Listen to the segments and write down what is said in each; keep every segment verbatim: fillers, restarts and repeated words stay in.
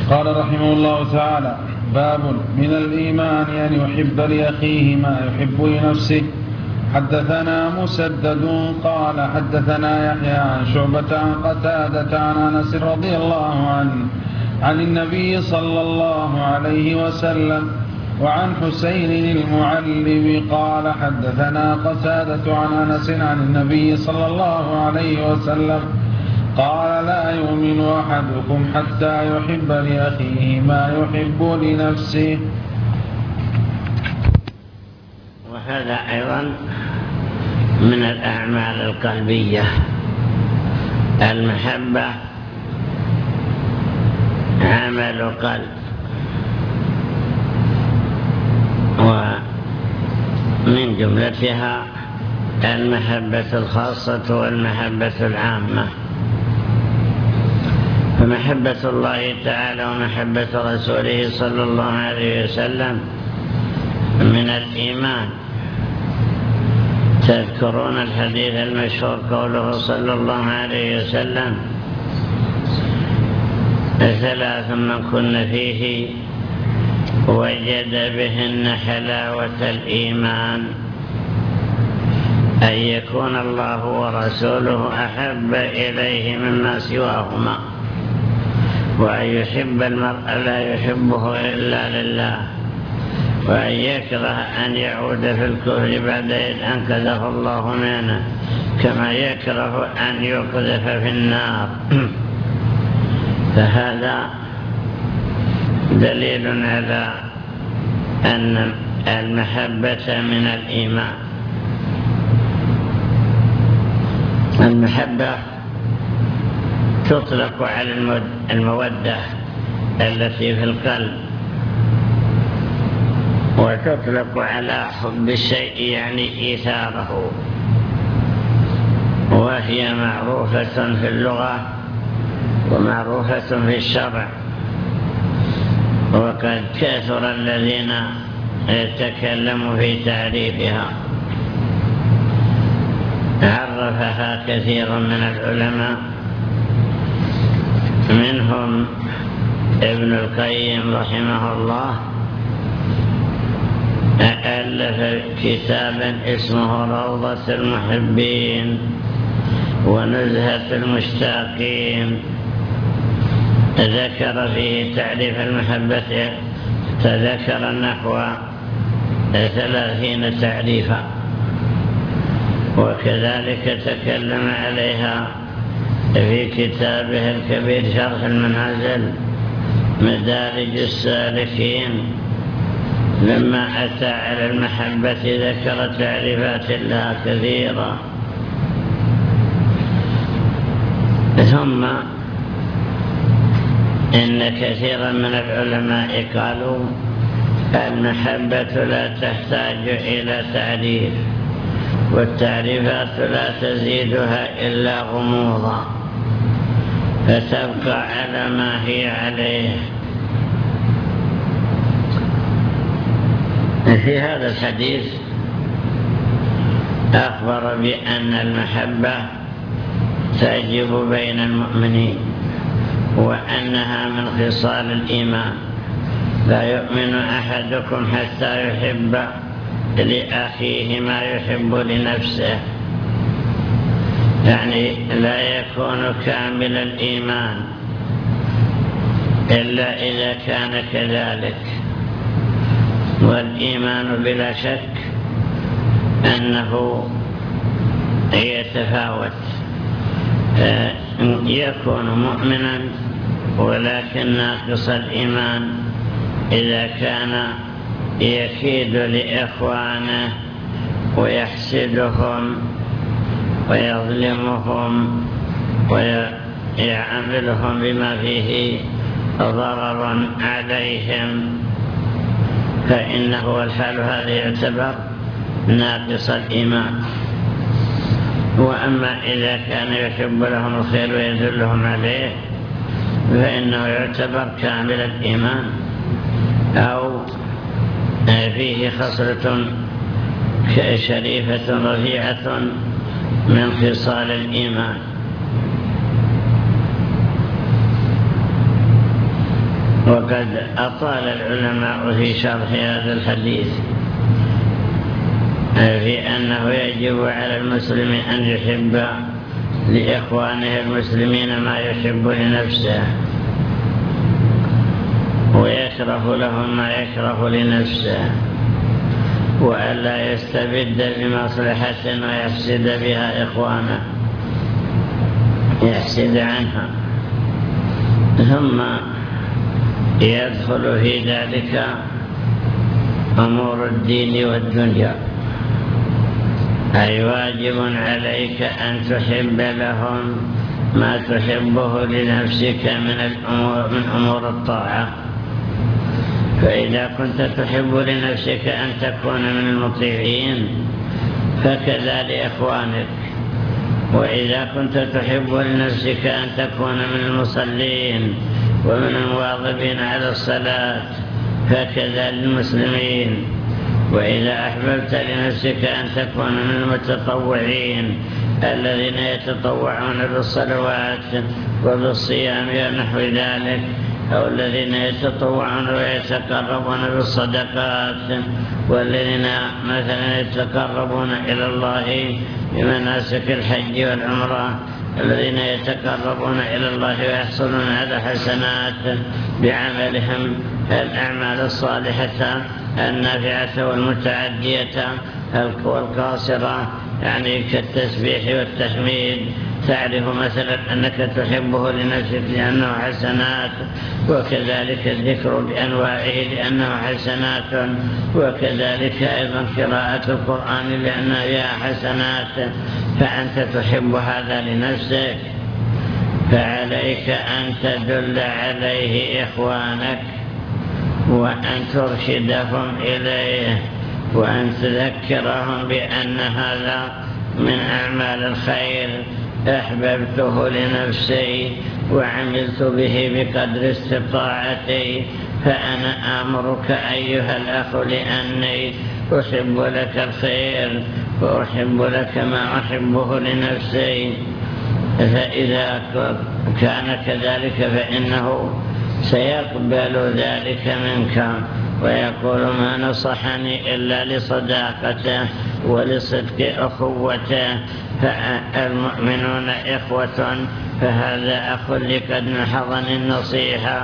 قال رحمه الله تعالى: باب من الإيمان أن يحب لأخيه ما يحب لنفسه. حدثنا مسدد قال حدثنا يحيى عن شعبة عن قتادة عن أنس رضي الله عنه عن النبي صلى الله عليه وسلم وعن حسين المعلم قال حدثنا قتادة عن أنس عن النبي صلى الله عليه وسلم قال: لا يؤمن أحدكم حتى يحب لأخيه ما يحب لنفسه. وهذا أيضا من الأعمال القلبية. المحبة عمل قلب، ومن جملتها المحبة الخاصة والمحبة العامة. فمحبة الله تعالى ومحبة رسوله صلى الله عليه وسلم من الإيمان. تذكرون الحديث المشهور قوله صلى الله عليه وسلم: ثلاث من كن فيه وجد بهن حلاوة الإيمان: أن يكون الله ورسوله أحب إليه مما سواهما، وأن يحب المرء لا يحبه إلا لله، وأن يكره أن يعود في الكفر بعد إذ أنقذه الله منه، كما يكره أن يقذف في النار. فهذا دليل على أن المحبة من الإيمان. المحبة تطلق على المودة التي في القلب، وتطلق على حب الشيء يعني إيثاره، وهي معروفة في اللغة ومعروفة في الشرع. وقد كثر الذين يتكلموا في تعريفها. عرفها كثير من العلماء، منهم ابن القيم رحمه الله، ألف كتابا اسمه روضة المحبين ونزهة المشتاقين، ذكر فيه تعريف المحبة، تذكر نحو ثلاثين تعريفا، وكذلك تكلم عليها في كتابه الكبير شرح المنازل مدارج السالكين. لما أتى على المحبة ذكر تعريفات لها كثيرة. ثم إن كثيرا من العلماء قالوا المحبة لا تحتاج إلى تعريف، والتعريفات لا تزيدها إلا غموضا، فتبقى على ما هي عليه. في هذا الحديث أخبر بأن المحبة تجب بين المؤمنين، وأنها من خصال الإيمان. لا يؤمن أحدكم حتى يحب لأخيه ما يحب لنفسه، يعني لا يكون كامل الإيمان إلا إذا كان كذلك. والإيمان بلا شك أنه يتفاوت، يكون مؤمنا ولكن ناقص الإيمان إذا كان يكيد لإخوانه ويحسدهم ويظلمهم ويعاملهم بما فيه ضرر عليهم، فإنه الحال هذا يعتبر ناقص الإيمان. وأما إذا كان يحب لهم الخير ويدلهم عليه فإنه يعتبر كامل الإيمان، أو فيه خصلة شريفة رفيعة من خصال الإيمان. وقد أطال العلماء في شرح هذا الحديث في أنه يجب على المسلم أن يحب لإخوانه المسلمين ما يحب لنفسه، ويكره لهم ما يكره لنفسه، وألا يستبد بمصلحة ويحسد بها إخوانه، يحسد عنها. ثم يدخل في ذلك أمور الدين والدنيا، أي واجب عليك أن تحب لهم ما تحبه لنفسك من الأمور من أمور الطاعة. فإذا كنت تحب لنفسك أن تكون من المطيعين فكذا لإخوانك، وإذا كنت تحب لنفسك أن تكون من المصلين ومن المواظبين على الصلاة فكذا للمسلمين. وإذا أحببت لنفسك أن تكون من المتطوعين الذين يتطوعون بالصلوات وبالصيام ونحو ذلك، أو الذين يتطوعون ويتقربون بالصدقات، والذين مثلا يتقربون إلى الله بمناسك الحج والعمرة، الذين يتقربون إلى الله ويحصلون على حسنات بعملهم الأعمال الصالحة النافعة والمتعدية والقاصرة، يعني كالتسبيح والتحميد. تعرف مثلا أنك تحبه لنفسك لأنه حسنات، وكذلك الذكر بأنواعه لأنه حسنات، وكذلك أيضا قراءة القرآن لأنها فيها حسنات. فأنت تحب هذا لنفسك، فعليك أن تدل عليه إخوانك وأن ترشدهم إليه، وأن تذكرهم بأن هذا من أعمال الخير أحببته لنفسي وعملت به بقدر استطاعتي، فأنا آمرك أيها الأخ لأني أحب لك الخير وأحب لك ما أحبه لنفسي. فإذا كان كذلك فإنه سيقبل ذلك منك ويقول ما نصحني إلا لصداقته ولصدق أخوته، فالمؤمنون إخوة، فهذا أخ لي قد نحضني النصيحة.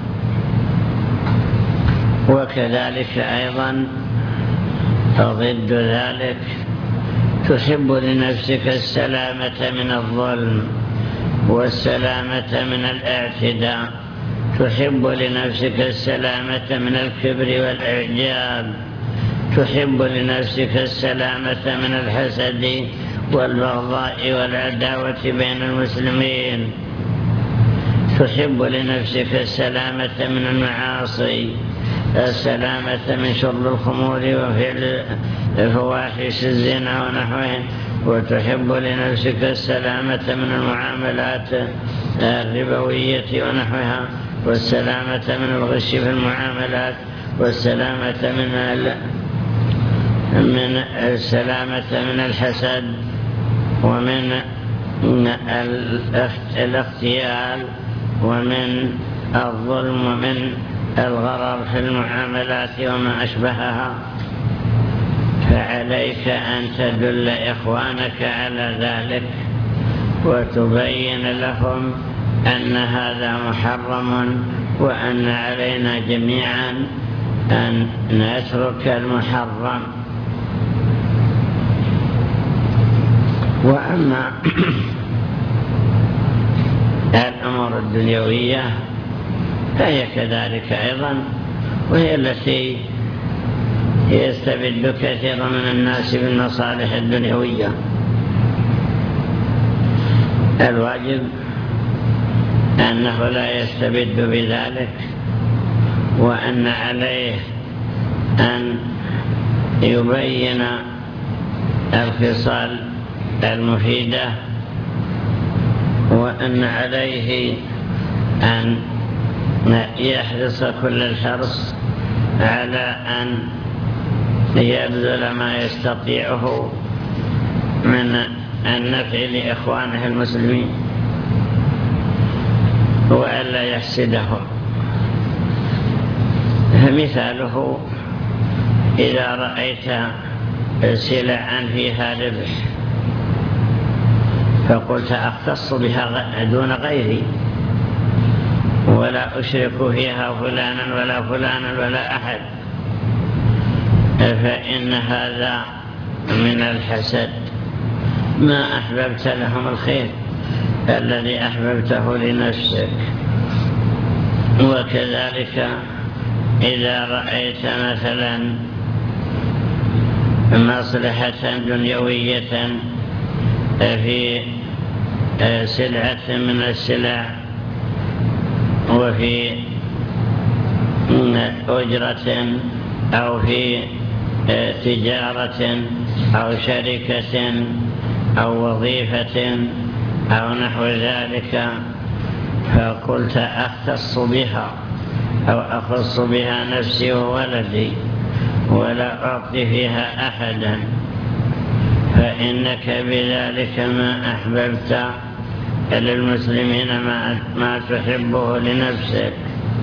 وكذلك أيضا ضد ذلك تحب لنفسك السلامة من الظلم والسلامة من الاعتداء، تحب لنفسك السلامة من الكبر والإعجاب، تحب لنفسك السلامة من الحسد والبغضاء والعداوة بين المسلمين، تحب لنفسك السلامة من المعاصي، السلامة من شرب الخمور وفعل الفواحش الزنا ونحوه، وتحب لنفسك السلامة من المعاملات الربوية ونحوها، والسلامة من الغش في المعاملات، والسلامة من ال... من السلامة من الحسد ومن الاغتيال ومن الظلم ومن الغرر في المعاملات وما أشبهها. فعليك أن تدل إخوانك على ذلك وتبين لهم أن هذا محرم، وأن علينا جميعا أن نترك المحرم. وأما الأمور الدنيوية فهي كذلك أيضا، وهي التي يستبد كثير من الناس بالمصالح الدنيوية. الواجب أنه لا يستبد بذلك، وأن عليه أن يبين الخصال المفيدة، وأن عليه أن يحرص كل الحرص على أن يبذل ما يستطيعه من النفع لإخوانه المسلمين، وألا يحسدهم. فمثاله إذا رأيت سلعا فيها ربح فقلت أختص بها دون غيري ولا أشرك فيها فلانا ولا فلانا ولا أحد، فإن هذا من الحسد، ما أحببت لهم الخير الذي أحببته لنفسك. وكذلك إذا رأيت مثلا مصلحة دنيوية في سلعة من السلع وفي أجرة أو في تجارة أو شركة أو وظيفة أو نحو ذلك، فقلت أختص بها أو أخص بها نفسي وولدي ولا أعطي فيها أحدا، فإنك بذلك ما أحببت للمسلمين ما تحبه لنفسك.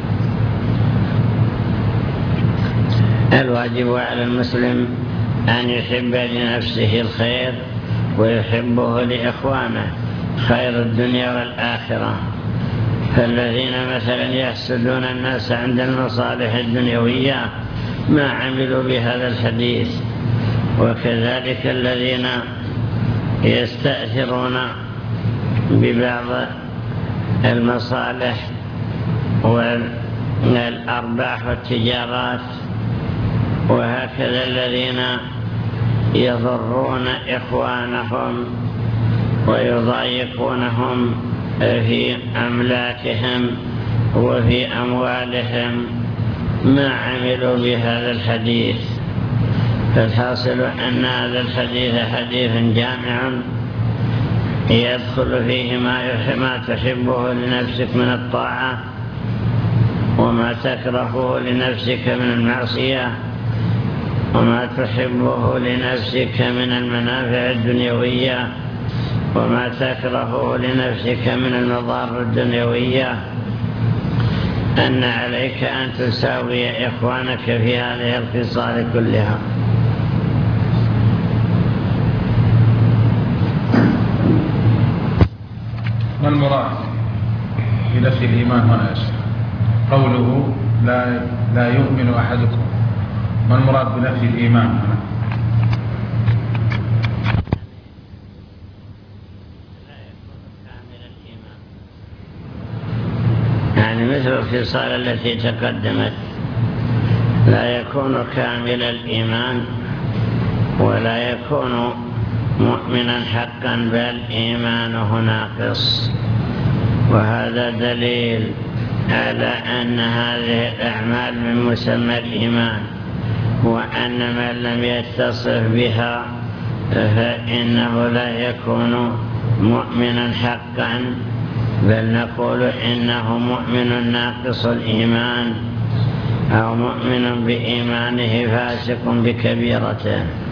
الواجب على المسلم أن يحب لنفسه الخير ويحبه لإخوانه، خير الدنيا والآخرة. فالذين مثلا يحسدون الناس عند المصالح الدنيوية ما عملوا بهذا الحديث، وكذلك الذين يستأثرون ببعض المصالح والأرباح والتجارات، وهكذا الذين يضرون إخوانهم ويضايقونهم في أملاكهم وفي أموالهم ما عملوا بهذا الحديث. فالحاصل أن هذا الحديث حديث جامع يدخل فيه ما تحبه لنفسك من الطاعة وما تكرهه لنفسك من المعصية وما تحبه لنفسك من المنافع الدنيوية وما تكرهه لنفسك من المضار الدنيوية، أن عليك أن تساوي إخوانك في هذه الخصال كلها. ما المراد بنفي الإيمان هنا؟ قوله لا, لا يؤمن أحدكم، ما المراد بنفي الإيمان هنا؟ يعني مثل الخصال التي تقدمت، لا يكون كامل الإيمان ولا يكون مؤمنا حقا بل إيمانه ناقص. وهذا دليل على أن هذه الأعمال من مسمى الإيمان، وأن من لم يتصف بها فإنه لا يكون مؤمنا حقا، بل نقول إنه مؤمن ناقص الإيمان أو مؤمن بإيمانه فاسق بكبيرته.